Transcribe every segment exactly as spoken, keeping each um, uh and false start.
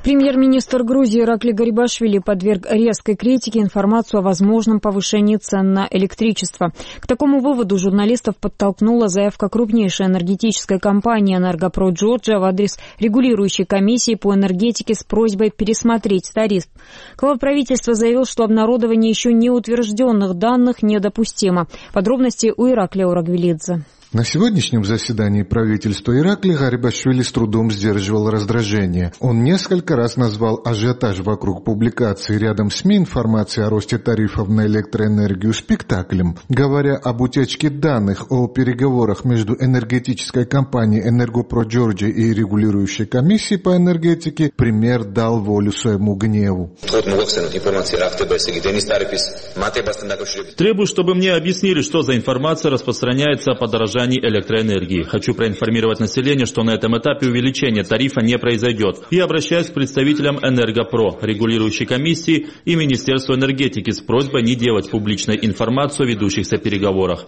Премьер-министр Грузии Иракли Гарибашвили подверг резкой критике информацию о возможном повышении цен на электричество. К такому выводу журналистов подтолкнула заявка крупнейшей энергетической компании «Энергопро Джорджия» в адрес регулирующей комиссии по энергетике с просьбой пересмотреть тариф. Глава правительства заявил, что обнародование еще не утвержденных данных недопустимо. Подробности у Иракли Орагвелидзе. На сегодняшнем заседании правительства Иракли Гарибашвили с трудом сдерживал раздражение. Он несколько раз назвал ажиотаж вокруг публикации рядом СМИ информации о росте тарифов на электроэнергию спектаклем. Говоря об утечке данных о переговорах между энергетической компанией «Энергопро Джорджия» и регулирующей комиссией по энергетике, премьер дал волю своему гневу. Требую, чтобы мне объяснили, что за информация распространяется о подорожании электроэнергии. Хочу проинформировать население, что на этом этапе увеличение тарифа не произойдет. И обращаюсь к представителям Энергопро, регулирующей комиссии и Министерству энергетики с просьбой не делать публичной информацию о ведущихся переговорах.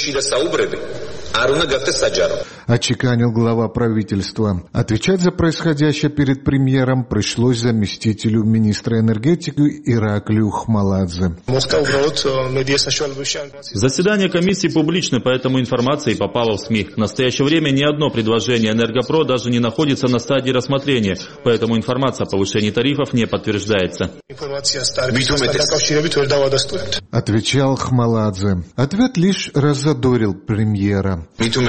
Отчеканил глава правительства. Отвечать за происходящее перед премьером пришлось заместителю министра энергетики Ираклию Хмаладзе. Заседание комиссии публичное, поэтому информация и попала в СМИ. В настоящее время ни одно предложение Энергопро даже не находится на стадии рассмотрения, поэтому информация о повышении тарифов не подтверждается. Отвечал Хмаладзе. Ответ лишь раззадорил премьера.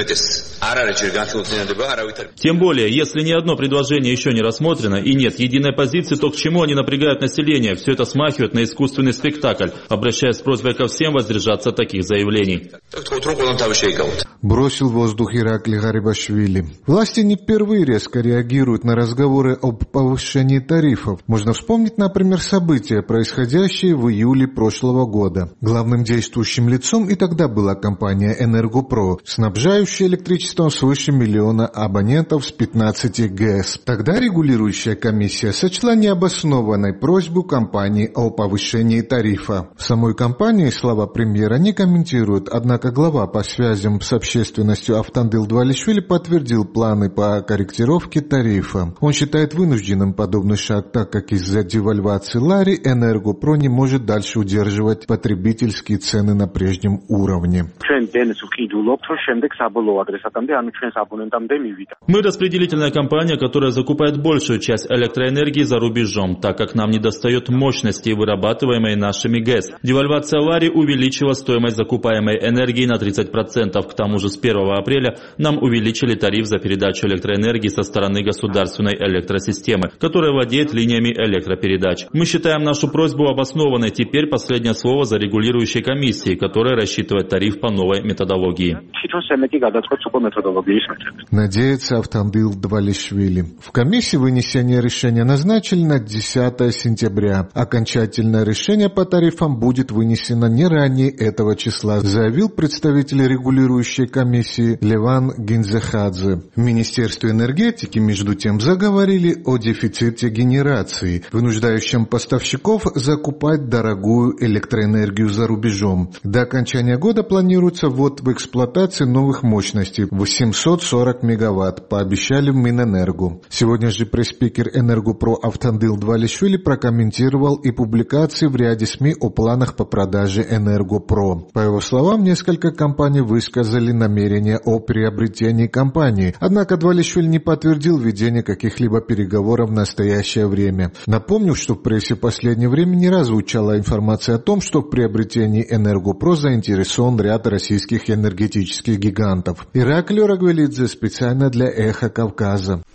Тем более, если ни одно предложение еще не рассмотрено и нет единой позиции, то к чему они напрягают население? Все это смахивает на искусственный спектакль, обращаясь с просьбой ко всем воздержаться от таких заявлений. Бросил в воздух Иракли Гарибашвили. Власти не впервые резко реагируют на разговоры об повышении тарифов. Можно вспомнить, например, события, происходящие в июле прошлого года. Главным действующим лицом и тогда была компания «Энергопро», снабжающая электричеством свыше миллиона абонентов с пятнадцати ГЭС. Тогда регулирующая комиссия сочла необоснованной просьбу компании о повышении тарифа. В самой компании слова премьера не комментируют, однако глава по связям с общественностью Автандил Двалишвили подтвердил планы по корректировке тарифа. Он считает вынужденным подобный шаг, так как из-за девальвации лари Энергопро не может дальше удерживать потребительские цены на прежнем уровне. Мы распределительная компания, которая закупает большую часть электроэнергии за рубежом, так как нам недостает мощности, вырабатываемой нашими ГЭС. Девальвация лари увеличила стоимость закупаемой энергии на тридцать процентов. К тому же с первого апреля нам увеличили тариф за передачу электроэнергии со стороны государственной электросистемы, которая владеет линиями электропередач. Мы считаем нашу просьбу обоснованной. Теперь последнее слово за регулирующей комиссией, которая рассчитывает тариф по новой методологии. Надеется Автандил Двалишвили. В комиссии вынесение решения назначили на десятое сентября. Окончательное решение по тарифам будет вынесено не ранее этого числа, заявил представитель регулирующей комиссии Леван Гинзехадзе. В Министерстве энергетики, между тем, заговорили о дефиците генерации, вынуждающем поставщиков закупать дорогую электроэнергию за рубежом. До окончания года планируется ввод в эксплуатацию новых мощностей восемьсот сорок мегаватт, пообещали в Минэнерго. Сегодня же пресс-спикер Энергопро Автандил Двалишвили прокомментировал и публикации в ряде СМИ о планах по продаже Энергопро. По его словам, несколько компаний высказали намерение о приобретении компании, однако Двалишвили не подтвердил ведение каких-либо переговоров в настоящее время. Напомню, что в прессе в последнее время не раз звучала информация о том, что в приобретении Энергопро заинтересован ряд российских энергетических гигантов. Ираклий Орагвелидзе специально для «Эхо Кавказа».